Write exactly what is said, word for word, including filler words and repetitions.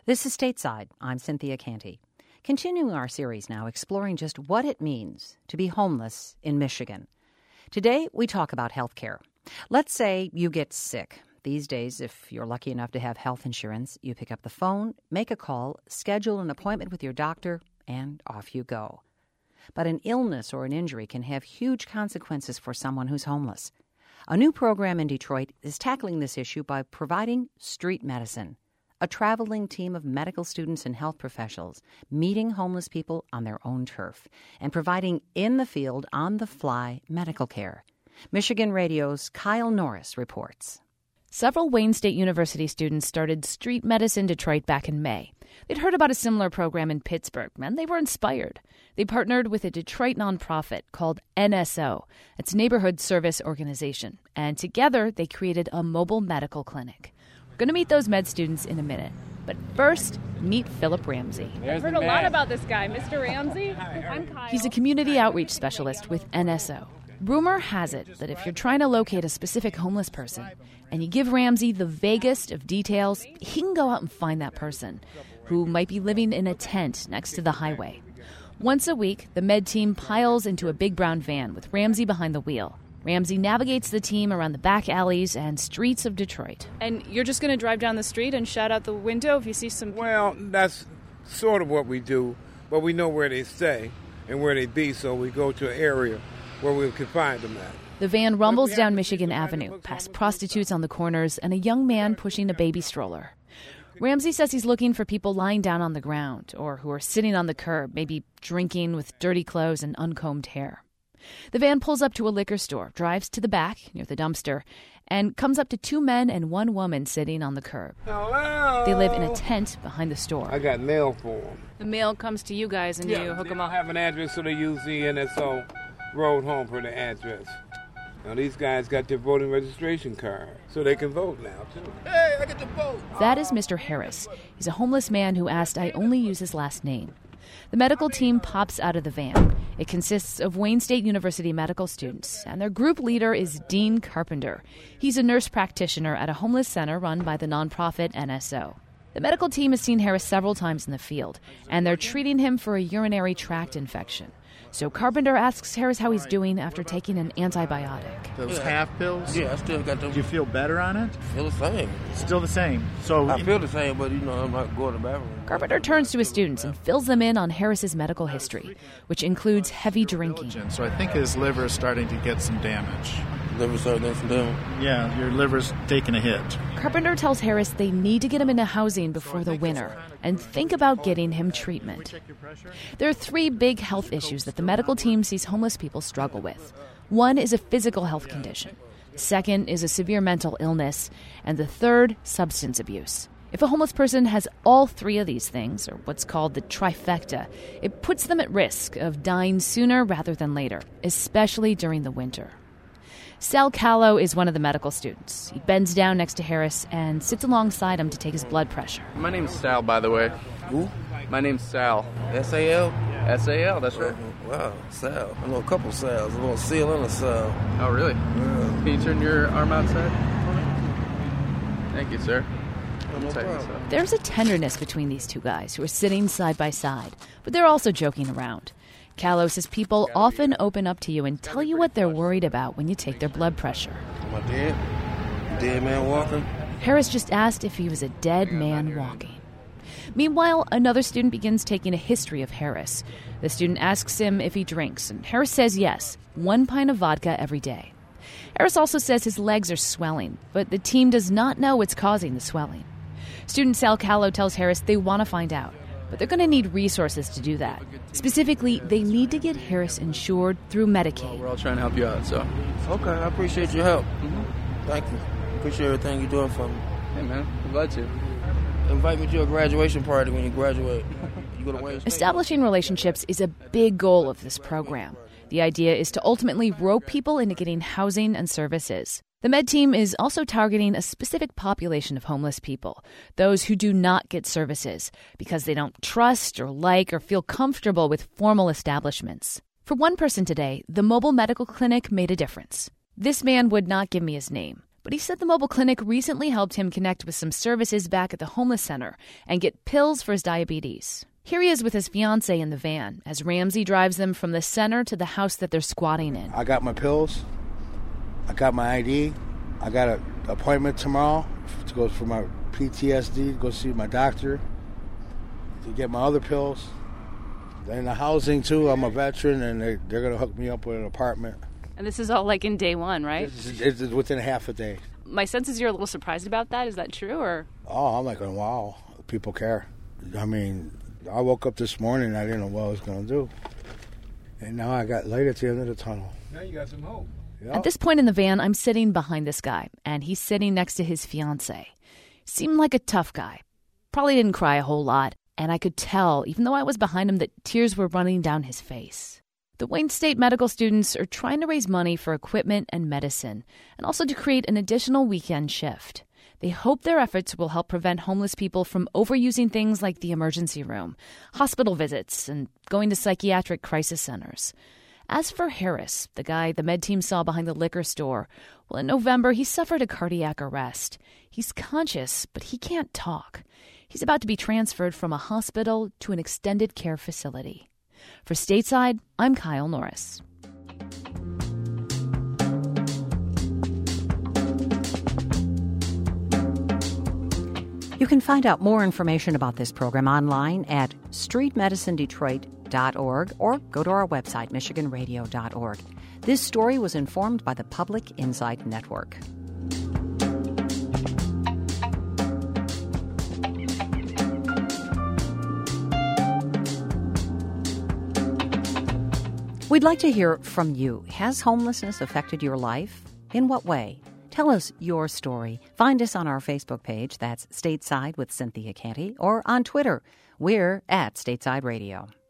This is Stateside. I'm Cynthia Canty. Continuing our series now, exploring just what it means to be homeless in Michigan. Today, we talk about health care. Let's say you get sick. These days, if you're lucky enough to have health insurance, you pick up the phone, make a call, schedule an appointment with your doctor, and off you go. But an illness or an injury can have huge consequences for someone who's homeless. A new program in Detroit is tackling this issue by providing street medicine, a traveling team of medical students and health professionals meeting homeless people on their own turf and providing in-the-field, on-the-fly medical care. Michigan Radio's Kyle Norris reports. Several Wayne State University students started Street Medicine Detroit back in May. They'd heard about a similar program in Pittsburgh, and they were inspired. They partnered with a Detroit nonprofit called N S O. It's Neighborhood Service Organization. And together, they created a mobile medical clinic. We're going to meet those med students in a minute. But first, meet Philip Ramsey. I've heard a lot about this guy, Mister Ramsey. I'm Kyle. He's a community outreach specialist with N S O. Rumor has it that if you're trying to locate a specific homeless person and you give Ramsey the vaguest of details, he can go out and find that person who might be living in a tent next to the highway. Once a week, the med team piles into a big brown van with Ramsey behind the wheel. Ramsey navigates the team around the back alleys and streets of Detroit. And you're just going to drive down the street and shout out the window if you see some... Well, that's sort of what we do, but we know where they stay and where they be, so we go to an area where we can find them at. The van rumbles down Michigan Avenue, past prostitutes on the corners and a young man pushing a baby stroller. Ramsey says he's looking for people lying down on the ground or who are sitting on the curb, maybe drinking with dirty clothes and uncombed hair. The van pulls up to a liquor store, drives to the back near the dumpster, and comes up to two men and one woman sitting on the curb. Hello. They live in a tent behind the store. I got mail for them. The mail comes to you guys and yeah, you hook they them up. They have an address, so they use the N S O road home for the address. Now, these guys got their voting registration card, so they can vote now, too. Hey, I get to vote! That is Mister Harris. He's a homeless man who asked I only use his last name. The medical team pops out of the van. It consists of Wayne State University medical students, and their group leader is Dean Carpenter. He's a nurse practitioner at a homeless center run by the nonprofit N S O. The medical team has seen Harris several times in the field, and they're treating him for a urinary tract infection. So Carpenter asks Harris how he's doing after taking an antibiotic. Those yeah. half pills? Yeah, I still got them. Do you feel better on it? I feel the same. Still the same. So I feel the same, but, you know, I'm not going to the bathroom. Carpenter turns to his students and fills them in on Harris's medical history, which includes heavy drinking. So I think his liver is starting to get some damage. Liver starting to get some damage? Yeah, your liver's taking a hit. Carpenter tells Harris they need to get him into housing before the winter and think about getting him treatment. There are three big health issues that the medical team sees homeless people struggle with. One is a physical health condition. The second is a severe mental illness. And the third, substance abuse. If a homeless person has all three of these things, or what's called the trifecta, it puts them at risk of dying sooner rather than later, especially during the winter. Sal Callow is one of the medical students. He bends down next to Harris and sits alongside him to take his blood pressure. My name's Sal, by the way. Who? My name's Sal. S A L? S A L, that's right. Oh, wow, Sal. I know a couple Sals. I know a Seal and a Sal. Oh, really? Yeah. Can you turn your arm outside? Thank you, sir. No problem. There's a tenderness between these two guys who are sitting side by side, but they're also joking around. Callow says people often open up to you and tell you what they're worried about when you take their blood pressure. Am I dead? Dead man walking? Harris just asked if he was a dead man walking. Meanwhile, another student begins taking a history of Harris. The student asks him if he drinks, and Harris says yes, one pint of vodka every day. Harris also says his legs are swelling, but the team does not know what's causing the swelling. Student Sal Callow tells Harris they want to find out, but they're going to need resources to do that. Specifically, they need to get Harris insured through Medicaid. Well, we're all trying to help you out, so. Okay, I appreciate your help. Mm-hmm. Thank you. Appreciate everything you're doing for me. Hey, man, I'm glad to. Invite me to your graduation party when you graduate. You go to Wayne State. Establishing relationships is a big goal of this program. The idea is to ultimately rope people into getting housing and services. The med team is also targeting a specific population of homeless people, those who do not get services because they don't trust or like or feel comfortable with formal establishments. For one person today, the mobile medical clinic made a difference. This man would not give me his name, But he said the mobile clinic recently helped him connect with some services back at the homeless center and get pills for his diabetes. Here he is with his fiancée in the van as Ramsey drives them from the center to the house that they're squatting in. I got my pills. I got my I D. I got an appointment tomorrow to go for my P T S D, to go see my doctor, to get my other pills. In the housing, too, I'm a veteran, and they, they're going to hook me up with an apartment. And this is all like in day one, right? It's, it's within half a day. My sense is you're a little surprised about that. Is that true? Or Oh, I'm like, wow, people care. I mean, I woke up this morning and I didn't know what I was going to do. And now I got light at the end of the tunnel. Now you got some hope. Yep. At this point in the van, I'm sitting behind this guy, and he's sitting next to his fiancée. Seemed like a tough guy. Probably didn't cry a whole lot, and I could tell, even though I was behind him, that tears were running down his face. The Wayne State medical students are trying to raise money for equipment and medicine, and also to create an additional weekend shift. They hope their efforts will help prevent homeless people from overusing things like the emergency room, hospital visits, and going to psychiatric crisis centers. As for Harris, the guy the med team saw behind the liquor store, well, in November, he suffered a cardiac arrest. He's conscious, but he can't talk. He's about to be transferred from a hospital to an extended care facility. For Stateside, I'm Kyle Norris. You can find out more information about this program online at street medicine detroit dot org or go to our website, michigan radio dot org. This story was informed by the Public Insight Network. We'd like to hear from you. Has homelessness affected your life? In what way? Tell us your story. Find us on our Facebook page, that's Stateside with Cynthia Canty, or on Twitter. We're at Stateside Radio.